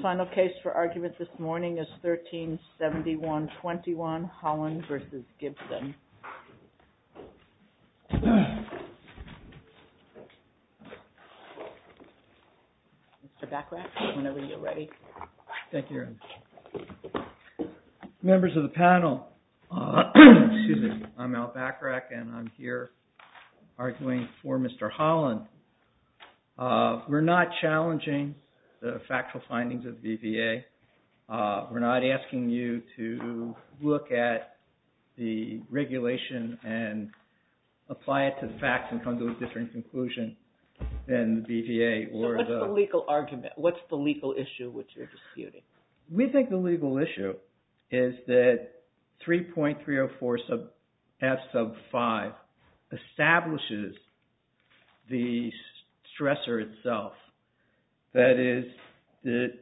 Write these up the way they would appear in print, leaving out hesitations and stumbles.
final case for argument this morning is 1371-21, Holland v. Gibson. Mr. Bachrach, whenever you're ready. Thank you, Your Honor. Members of the panel, excuse me, I'm Al Bachrach, and I'm here arguing for Mr. Holland. We're not challenging the factual findings of the BVA. We're not asking you to look at the regulation and apply it to the facts and come to a different conclusion than the BVA or so what's the legal argument? What's the legal issue which you're disputing? We think the legal issue is that 3.304 sub F sub 5 establishes the stressor itself. That is, that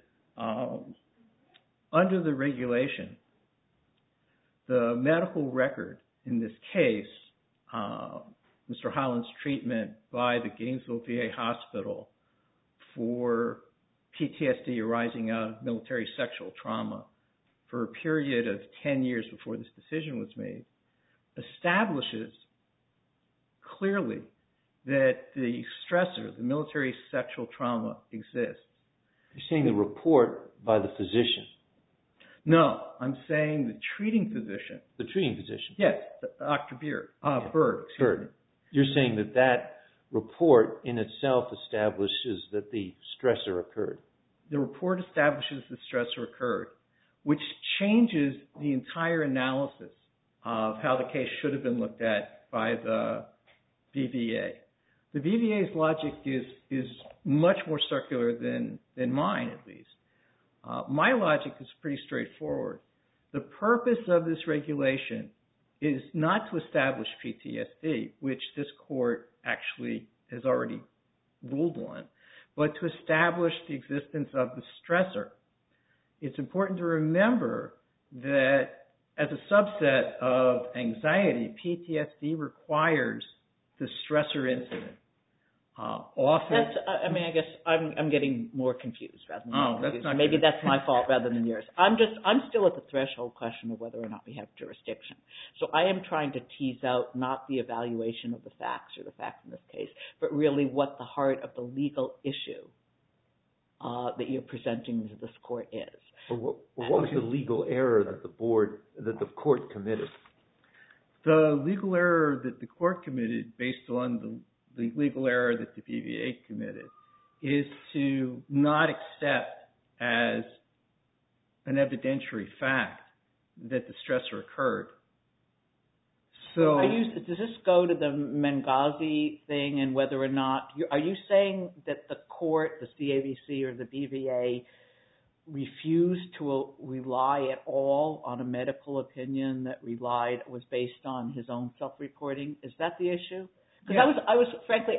under the regulation, the medical record in this case, Mr. Holland's treatment by the Gainesville VA Hospital for PTSD arising out of military sexual trauma for a period of 10 years before this decision was made, establishes clearly that the stressor, the military sexual trauma, exists. You're saying the report by the physician? No, I'm saying the treating physician. The treating physician? Yes, Dr. Bird. Bird. You're saying that that report in itself establishes that the stressor occurred? The report establishes the stressor occurred, which changes the entire analysis of how the case should have been looked at by the BVA. The BVA's logic is much more circular than mine, at least. My logic is pretty straightforward. The purpose of this regulation is not to establish PTSD, which this court actually has already ruled on, but to establish the existence of the stressor. It's important to remember that as a subset of anxiety, PTSD requires the stressor incident. I guess I'm getting more confused rather than more confused. That's Maybe that's my fault rather than yours. I'm still at the threshold question of whether or not we have jurisdiction. So I am trying to tease out not the evaluation of the facts or the facts in this case, but really what the heart of the legal issue that you're presenting to this court is. What was the legal error that the court committed? The legal error that the court committed, based on the legal error that the BVA committed, is to not accept as an evidentiary fact that the stressor occurred. So, does this go to the Benghazi thing and whether or not, are you saying that the court, the CAVC or the BVA, refused to rely at all on a medical opinion that was based on his own self-reporting? Is that the issue? Because I was frankly,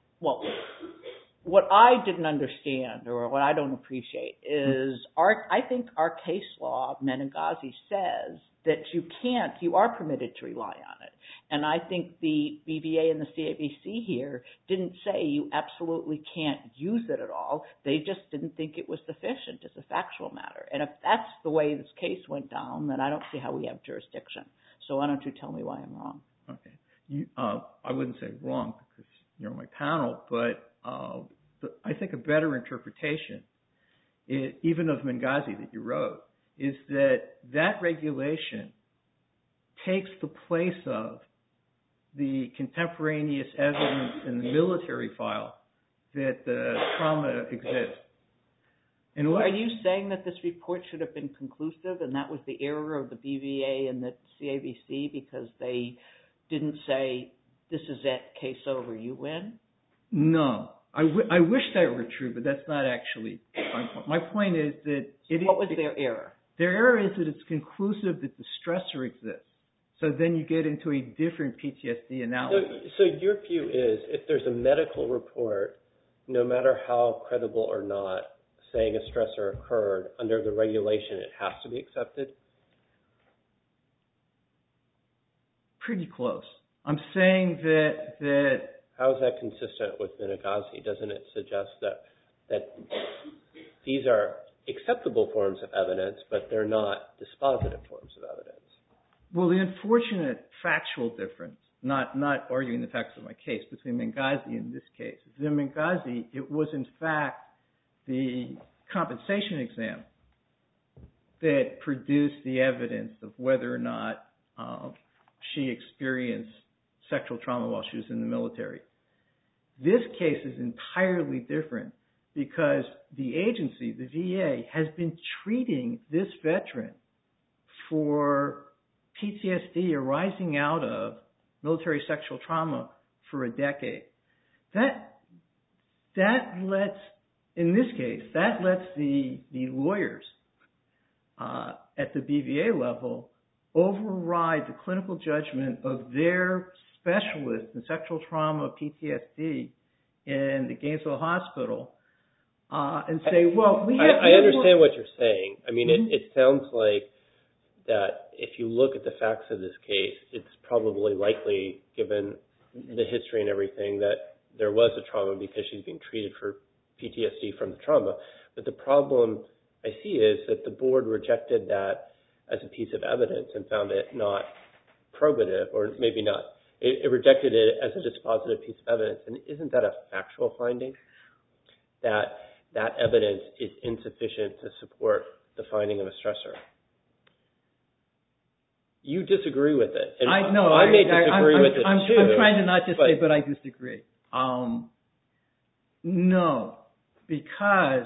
what I didn't understand or what I don't appreciate is I think our case law, Benghazi, says that you are permitted to rely on it. And I think the BVA and the CAVC here didn't say you absolutely can't use it at all. They just didn't think it was sufficient as a factual matter. And if that's the way this case went down, then I don't see how we have jurisdiction. So why don't you tell me why I'm wrong? Okay. I wouldn't say wrong because you're on my panel, but I think a better interpretation, even of Benghazi that you wrote, is that regulation takes the place of the contemporaneous evidence in the military file that the trauma exists. And are you saying that this report should have been conclusive and that was the error of the BVA and the CAVC because they didn't say, this is it, case over, you win? No. I wish that were true, but that's not actually my point. My point is that... What was their error? Their error is that it's conclusive that the stressor exists. So then you get into a different PTSD analysis. So your view is if there's a medical report, no matter how credible or not, saying a stressor occurred, under the regulation it has to be accepted? Pretty close. I'm saying that... How is that consistent with Benghazi? Doesn't it suggest that these are acceptable forms of evidence, but they're not dispositive forms of evidence. Well, the unfortunate factual difference, not arguing the facts of my case, between Benghazi and this case, is in Benghazi, it was in fact the compensation exam that produced the evidence of whether or not she experienced sexual trauma while she was in the military. This case is entirely different because the agency, the VA, has been treating this veteran for PTSD arising out of military sexual trauma for a decade. That lets, in this case, that lets the lawyers at the BVA level override the clinical judgment of their specialist in sexual trauma, PTSD, in the Gainesville Hospital, and say, well, we have... I understand what you're saying. I mean, it sounds like that if you look at the facts of this case, it's probably likely, given the history and everything, that there was a trauma because she's being treated for PTSD from the trauma. But the problem I see is that the board rejected that as a piece of evidence and found it not probative, or maybe not. It rejected it as a dispositive piece of evidence. And isn't that a factual finding? That evidence is insufficient to support the finding of a stressor. You disagree with it. And I may disagree with it too. I'm trying to not just say, but I disagree. No, because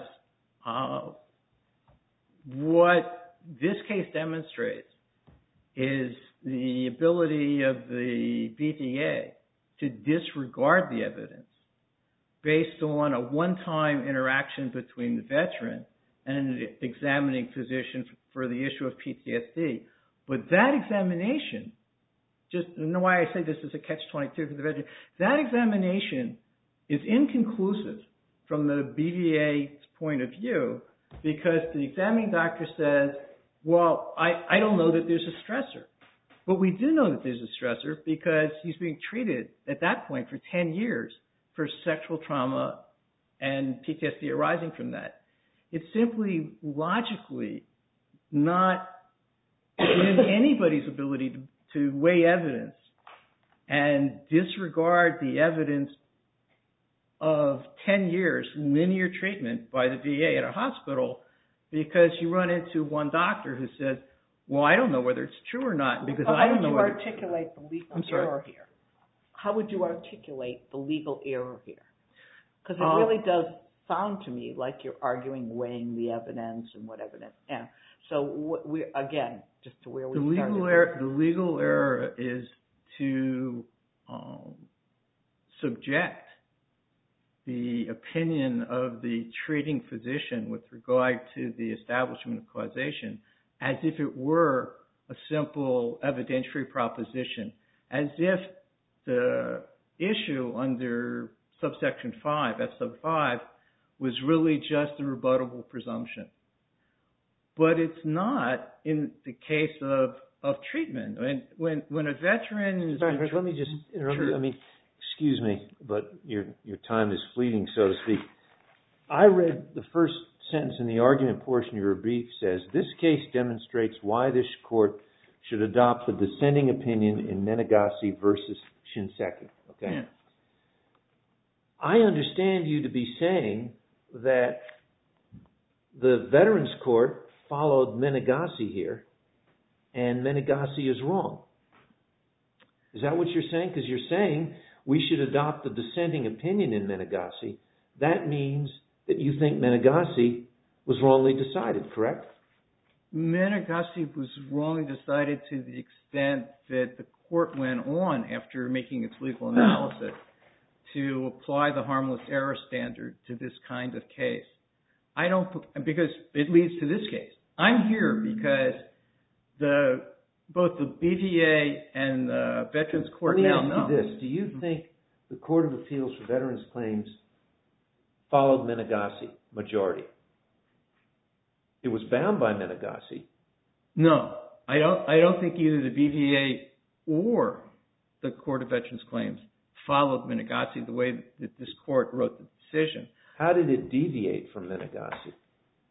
what this case demonstrates is the ability of the BVA to disregard the evidence based on a one-time interaction between the veteran and an examining physician for the issue of PTSD. But that examination, just you know why I say this is a catch-22 for the veteran, that examination is inconclusive from the BVA's point of view because the examining doctor says, well, I don't know that there's a stressor. But we do know that there's a stressor because he's being treated at that point for 10 years for sexual trauma and PTSD arising from that. It's simply logically not in anybody's ability to weigh evidence and disregard the evidence of 10 years linear treatment by the VA at a hospital because you run into one doctor who says, well, I don't know whether it's true or not because I don't know whether... How would you articulate the legal error here? How would you articulate the legal error here? Because it really does sound to me like you're arguing weighing the evidence and what evidence... Yeah. So, again, just to where we started. The legal error is to subject the opinion of the treating physician with regard to the establishment of causation as if it were a simple evidentiary proposition, as if the issue under subsection 5, F sub 5, was really just a rebuttable presumption. But it's not in the case of treatment. When a veteran is... Sorry, let me just interrupt you. I mean, excuse me, but your time is fleeting, so to speak. I read the first sentence in the argument portion of your brief says, this case demonstrates why this court should adopt the dissenting opinion in Menegassi versus Shinseki. Okay. Yeah. I understand you to be saying that the Veterans Court followed Menegassi here, and Menegassi is wrong. Is that what you're saying? Because you're saying we should adopt the dissenting opinion in Menegassi. That means that you think Menegassi was wrongly decided, correct? Menegassi was wrongly decided to the extent that the court went on after making its legal analysis to apply the harmless error standard to this kind of case. Because it leads to this case. I'm here because both the BVA and the Veterans Court now know. Let me ask you this. Do you think the Court of Appeals for Veterans Claims followed Menegassi, majority? It was bound by Menegassi. No. I don't think either the BVA or the Court of Veterans Claims followed Menegassi the way that this court wrote the decision. How did it deviate from Menegassi?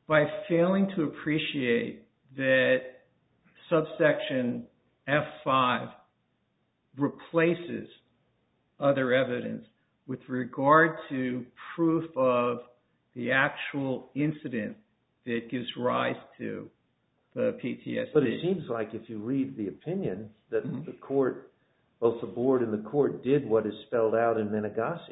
by failing to appreciate that subsection F5 replaces other evidence with regard to proof of the actual incident that gives rise to the PTSD. But it seems like if you read the opinion that the court, both the board and the court, did what is spelled out in Menegassi.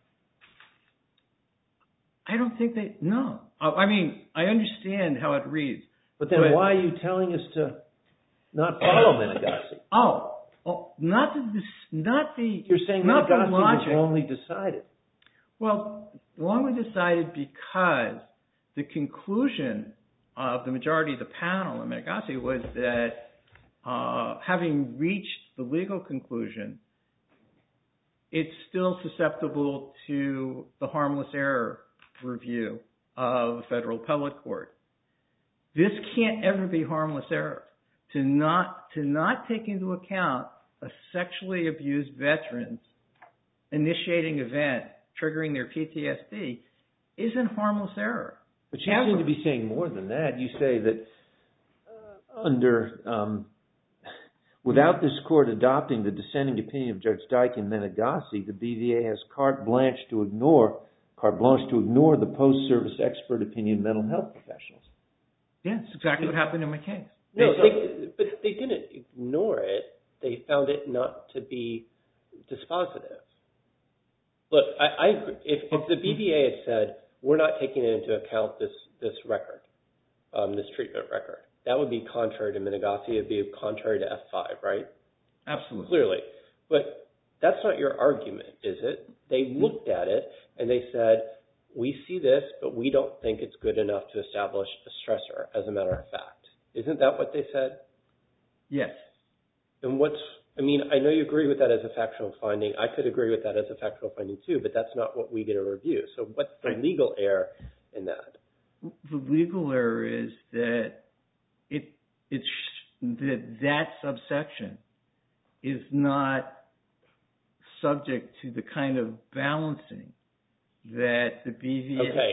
I don't think no. I mean, I understand how it reads. But then why are you telling us to not follow Menegassi? Not the You're saying not Menegassi the was logic. wrongly decided. Well, wrongly decided because the conclusion of the majority of the panel in Menegassi was that having reached the legal conclusion, it's still susceptible to the harmless error review of the federal appellate court. This can't ever be harmless error. To not take into account a sexually abused veteran's initiating event triggering their PTSD isn't harmless error. But you seem to be saying more than that. You say that without this court adopting the dissenting opinion of Judge Dyke in Menegassi, the BVA has carte blanche to ignore the post-service expert opinion of mental health professionals. Yeah, that's exactly what happened in my case. No, but they didn't ignore it. They found it not to be dispositive. Look, I agree. If the BVA had said, we're not taking into account this record, this treatment record, that would be contrary to Menegassi. It would be contrary to F5, right? Absolutely. Clearly. But that's not your argument, is it? They looked at it and they said, we see this, but we don't think it's good enough to establish a stressor, as a matter of fact. Isn't that what they said? Yes. And I know you agree with that as a factual finding. I could agree with that as a factual finding too, but that's not what we get a review. So what's the legal error in that? The legal error is that that subsection is not subject to the kind of balancing that the BVA... Okay,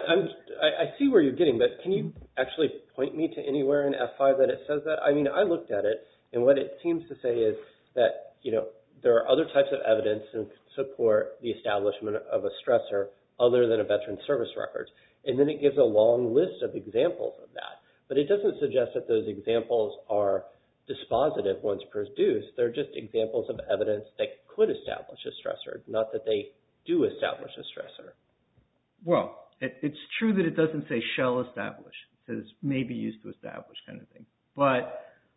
I see where you're getting, but can you actually point me to anywhere in F5 that it says that? I mean, I looked at it, and what it seems to say is that, there are other types of evidence to support the establishment of a stressor other than a veteran service record. And then it gives a long list of examples of that. But it doesn't suggest that those examples are dispositive once produced. They're just examples of evidence that could establish a stressor, not that they do establish a stressor. Well, it's true that it doesn't say shall establish. It says may be used to establish kind of thing. But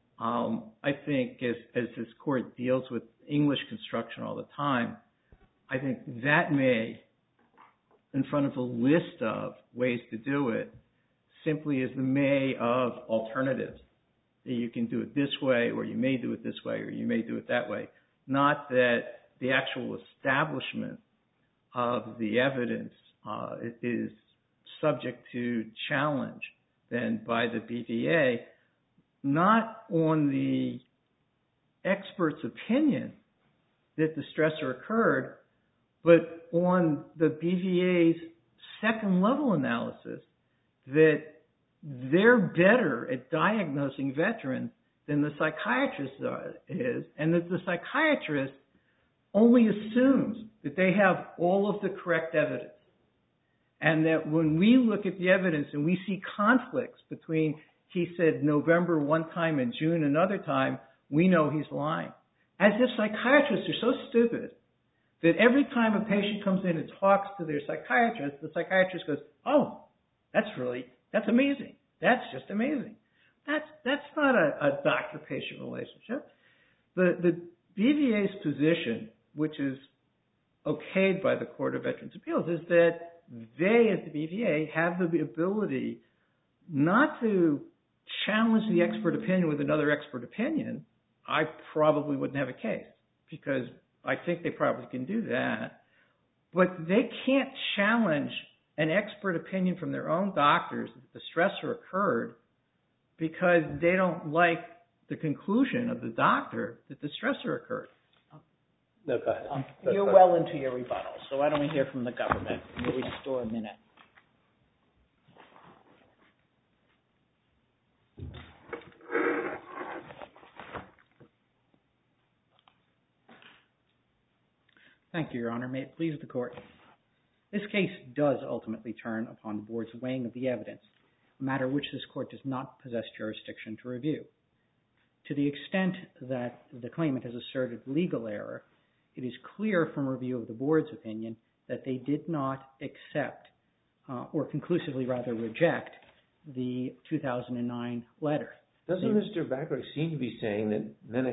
I think as this court deals with English construction all the time, I think that may, in front of a list of ways to do it, simply is the may of alternatives. You can do it this way, or you may do it this way, or you may do it that way. Not that the actual establishment of the evidence is subject to challenge then by the BVA, not on the expert's opinion that the stressor occurred, but on the BVA's second level analysis that they're better at diagnosing veterans than the psychiatrist is, and that the psychiatrist only assumes that they have all of the correct evidence. And that when we look at the evidence and we see conflicts between, he said November one time and June another time, we know he's lying. As if psychiatrists are so stupid that every time a patient comes in and talks to their psychiatrist, the psychiatrist goes, oh, that's amazing. That's just amazing. That's not a doctor-patient relationship. The BVA's position, which is okayed by the Court of Veterans' Appeals, is that they, as the BVA, have the ability not to challenge the expert opinion with another expert opinion. I probably wouldn't have a case, because I think they probably can do that. But they can't challenge an expert opinion from their own doctors that the stressor occurred because they don't like the conclusion of the doctor that the stressor occurred. No, go ahead. You're well into your rebuttal, so why don't we hear from the government? We'll restore a minute. Thank you, Your Honor. May it please the Court. This case does ultimately turn upon the Board's weighing of the evidence, a matter which this Court does not possess jurisdiction to review. To the extent that the claimant has asserted legal error, it is clear from review of the Board's opinion that they did not accept, or conclusively rather reject, the 2009 letter. Doesn't Mr. Bacharach seem to be saying that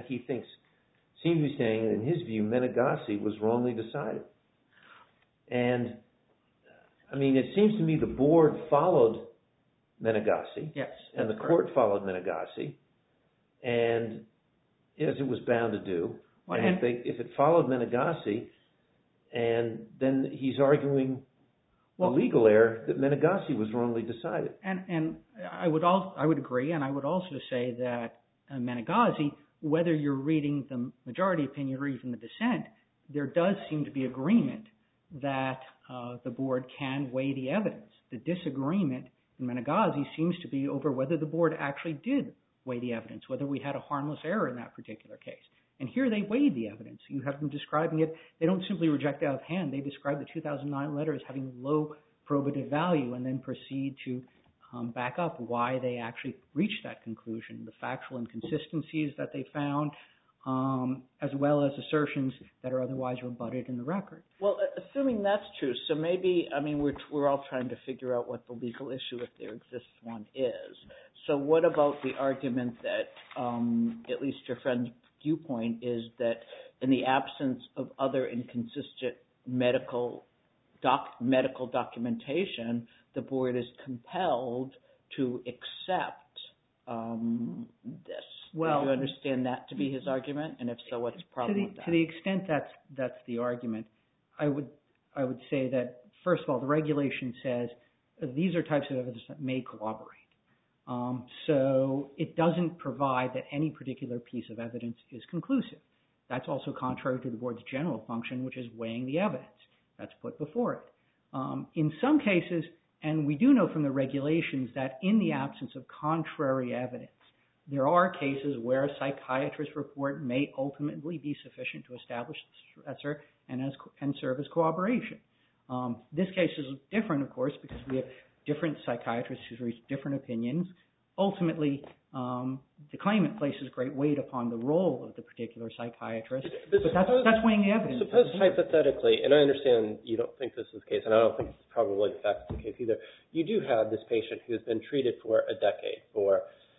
in his view, Menegassi was wrongly decided? And, I mean, it seems to me the Board followed Menegassi. Yes. And the Court followed Menegassi, and as it was bound to do. Well, and if it followed Menegassi, and then he's arguing a legal error that Menegassi was wrongly decided. And I would agree, and I would also say that Menegassi, whether you're reading the majority opinion or even the dissent, there does seem to be agreement that the Board can weigh the evidence. The disagreement in Menegassi seems to be over whether the Board actually did weigh the evidence, whether we had a harmless error in that particular case. And here they weighed the evidence. You have them describing it. They don't simply reject it out of hand. They describe the 2009 letter as having low probative value and then proceed to back up why they actually reached that conclusion, the factual inconsistencies that they found, as well as assertions that are otherwise rebutted in the record. Well, assuming that's true, so maybe, I mean, we're all trying to figure out what the legal issue, if there exists one, is. So what about the argument that, at least your friend's viewpoint, is that in the absence of other inconsistent medical documentation, the Board is compelled to accept this? Well, do you understand that to be his argument? And if so, what's the problem with that? To the extent that's the argument, I would say that, first of all, the regulation says these are types of evidence that may corroborate. So it doesn't provide that any particular piece of evidence is conclusive. That's also contrary to the Board's general function, which is weighing the evidence that's put before it. In some cases, and we do know from the regulations that in the absence of contrary evidence, there are cases where a psychiatrist's report may ultimately be sufficient to establish the stressor and serve as corroboration. This case is different, of course, because we have different psychiatrists who reach different opinions. Ultimately, the claimant places great weight upon the role of the particular psychiatrist, but that's weighing the evidence. Suppose hypothetically, and I understand you don't think this is the case, and I don't think it's probably the case either, you do have this patient who's been treated for a decade for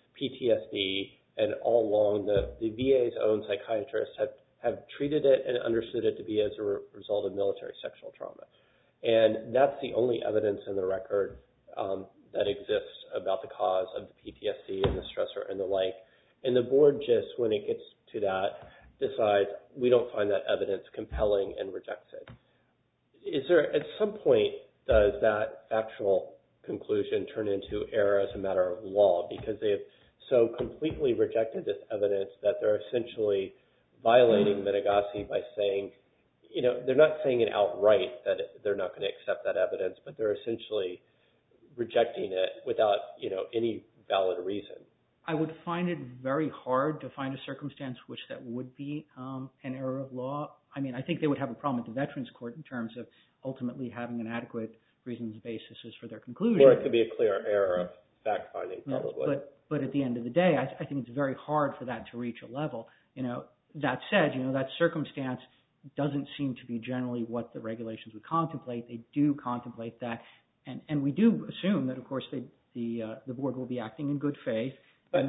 PTSD, and all along the VA's own psychiatrists have treated it and understood it to be as a result of military sexual trauma. And that's the only evidence in the record that exists about the cause of the PTSD and the stressor and the like. And the Board just, when it gets to that, decides we don't find that evidence compelling and rejects it. Is there, at some point, does that factual conclusion turn into error as a matter of law because they've so completely rejected this evidence that they're essentially violating Menegassi by saying, you know, they're not saying it outright that they're not going to accept that evidence, but they're essentially rejecting it without, you know, any valid reason? I would find it very hard to find a circumstance which that would be an error of law. I mean, I think they would have a problem with the Veterans Court in terms of ultimately having an adequate reasons basis for their conclusion. Or it could be a clear error of fact-finding, probably. But at the end of the day, I think it's very hard for that to reach a level. You know, that said, you know, that circumstance doesn't seem to be generally what the regulations would contemplate. They do contemplate that. And we do assume that, of course, the Board will be acting in good faith. But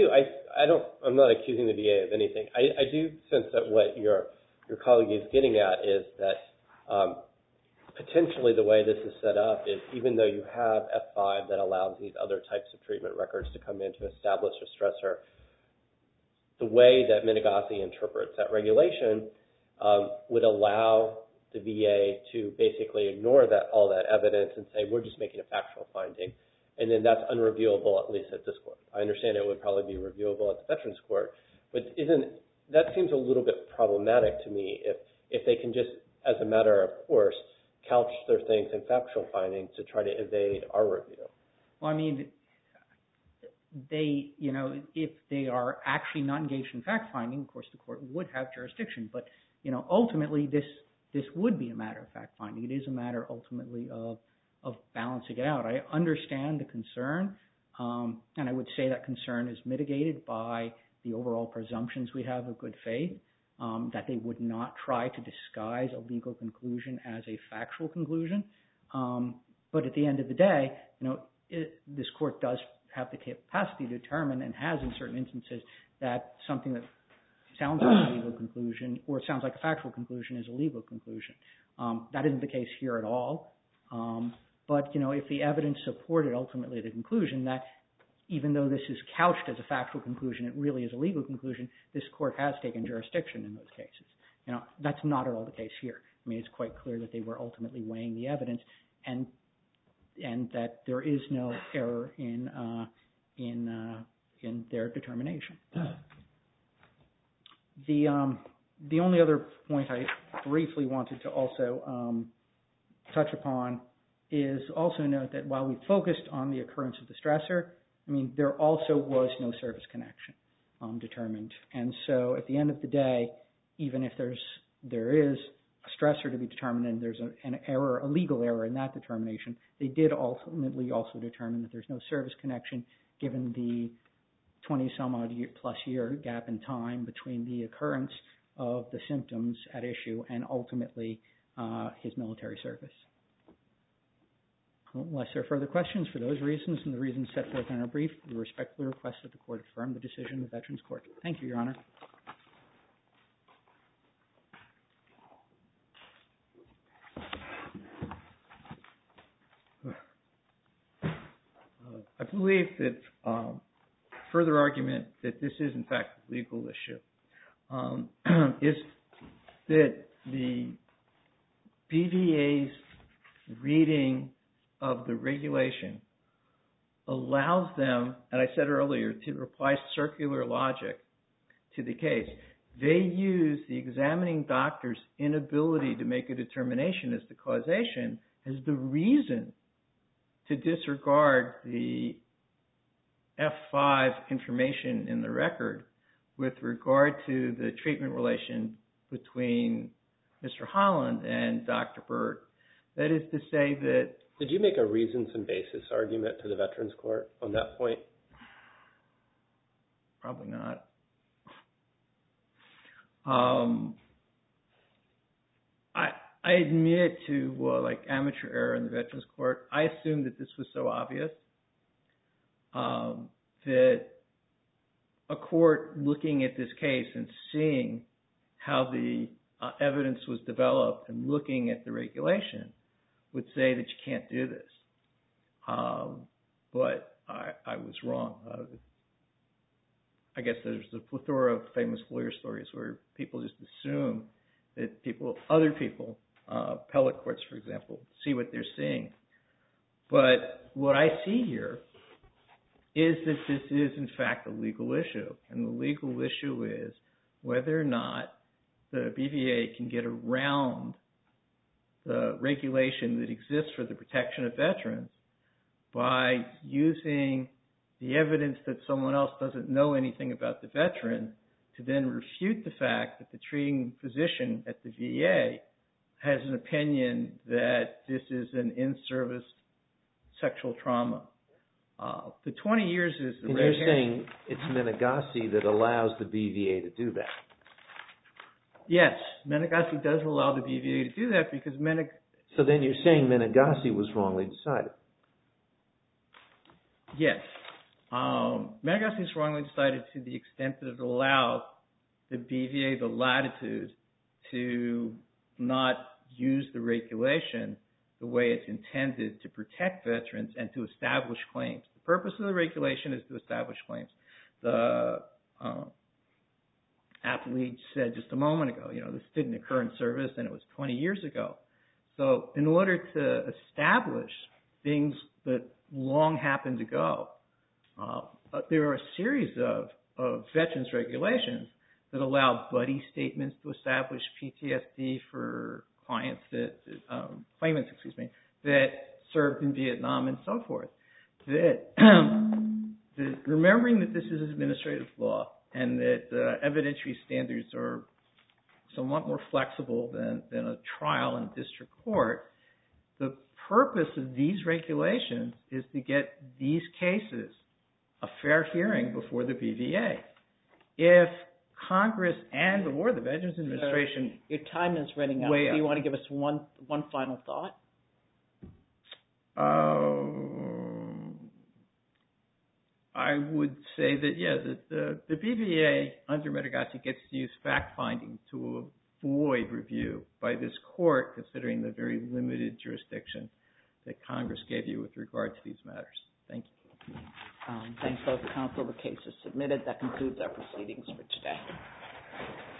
I'm not accusing the VA of anything. I do sense that what your colleague is getting at is that potentially the way this is set up is even though you have F5 that allows these other types of treatment records to come in to establish a stressor, the way that Menegassi interprets that regulation would allow the VA to basically ignore all that evidence and say, we're just making a factual finding. And then that's unreviewable, at least at this court. I understand it would probably be reviewable at the Veterans Court, but that seems a little bit problematic to me if they can just, as a matter of course, couch their things in factual findings to try to evade our review. Well, I mean, they, you know, if they are actually not engaged in fact finding, of course, the court would have jurisdiction. But, you know, ultimately this this would be a matter of fact-finding. It is a matter ultimately of balancing it out. I understand the concern, and I would say that concern is mitigated by the overall presumptions we have of good faith, that they would not try to disguise a legal conclusion as a factual conclusion. But at the end of the day, this court does have the capacity to determine, and has in certain instances, that something that sounds like a legal conclusion or sounds like a factual conclusion is a legal conclusion. That isn't the case here at all. But if the evidence supported ultimately the conclusion that even though this is couched as a factual conclusion, it really is a legal conclusion, this court has taken jurisdiction in those cases. That's not at all the case here. I mean, it's quite clear that they were ultimately weighing the evidence, and that there is no error in their determination. The only other point I briefly wanted to also touch upon is also note that while we focused on the occurrence of the stressor, I mean, there also was no service connection determined. And so at the end of the day, even if there is a stressor to be determined and there's an error, a legal error in that determination, they did ultimately also determine that there's no service connection given the 20-some-odd plus year gap in time between the occurrence of the symptoms at issue and ultimately his military service. Unless there are further questions, for those reasons and the reasons set forth in our brief, we respectfully request that the court affirm the decision of the Veterans Court. Thank you, Your Honor. I believe that further argument that this is in fact a legal issue is that the BVA's reading of the regulation allows them, and I said earlier, to apply circular logic to the case. They use the examining doctor's inability to make a determination as to causation as the reason to disregard the F5 information in the record with regard to the treatment relation between Mr. Holland and Dr. Burt. That is to say that... Did you make a reasons and basis argument to the Veterans Court on that point? Probably not. I admit to amateur error in the Veterans Court. I assumed that this was so obvious that a court looking at this case and seeing how the evidence was developed and looking at the regulation would say that you can't do this. But I was wrong. I guess there's a plethora of famous lawyer stories where people just assume that other people, appellate courts, for example, see what they're seeing. But what I see here is that this is, in fact, a legal issue. And the legal issue is whether or not the BVA can get around the regulation that exists for the protection of veterans by using the evidence that someone else doesn't know anything about the veteran to then refute the fact that the treating physician at the VA has an opinion that this is an in-service sexual trauma. The 20 years is the... And you're saying it's Menegassi that allows the BVA to do that? Yes, Menegassi does allow the BVA to do that because So then you're saying Menegassi was wrongly decided? Yes. Menegassi is wrongly decided to the extent that it allows the BVA the latitude to not use the regulation the way it's intended to protect veterans and to establish claims. The purpose of the regulation is to establish claims. The athlete said just a moment ago, this didn't occur in service and it was 20 years ago. So in order to establish things that long happened ago, there are a series of veterans regulations that allow buddy statements to establish PTSD for claimants that served in Vietnam and so forth. Remembering that this is administrative law and that evidentiary standards are somewhat more flexible than a trial in district court. The purpose of these regulations is to get these cases a fair hearing before the BVA. If Congress or the Veterans Administration... Your time is running out. Do you want to give us one final thought? I would say that, the BVA under Menegassi gets to use fact-finding to avoid review by this court, considering the very limited jurisdiction that Congress gave you with regard to these matters. Thank you. Thanks, both counsel. The case is submitted. That concludes our proceedings for today.